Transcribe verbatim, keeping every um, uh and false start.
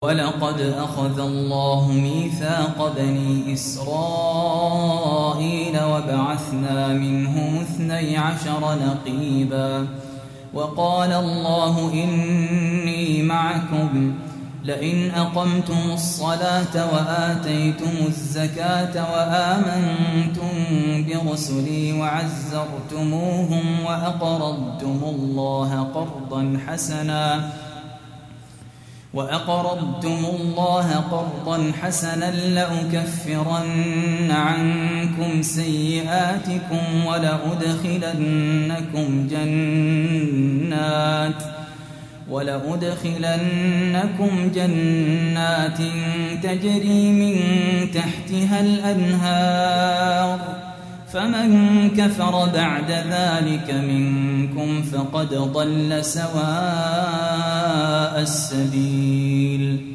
ولقد أخذ الله ميثاق بني إسرائيل وبعثنا منهم اثني عشر نقيبا وقال الله إني معكم لئن أقمتم الصلاة وآتيتم الزكاة وآمنتم برسلي وعزرتموهم وأقرضتم الله قرضا حسنا وأقرضتم الله قرضا حسنا لأكفرن عنكم سيئاتكم ولأدخلنكم جنات ولأدخلنكم جنات تجري من تحتها الأنهار فمن كفر بعد ذلك منكم فقد ضل سواء السبيل.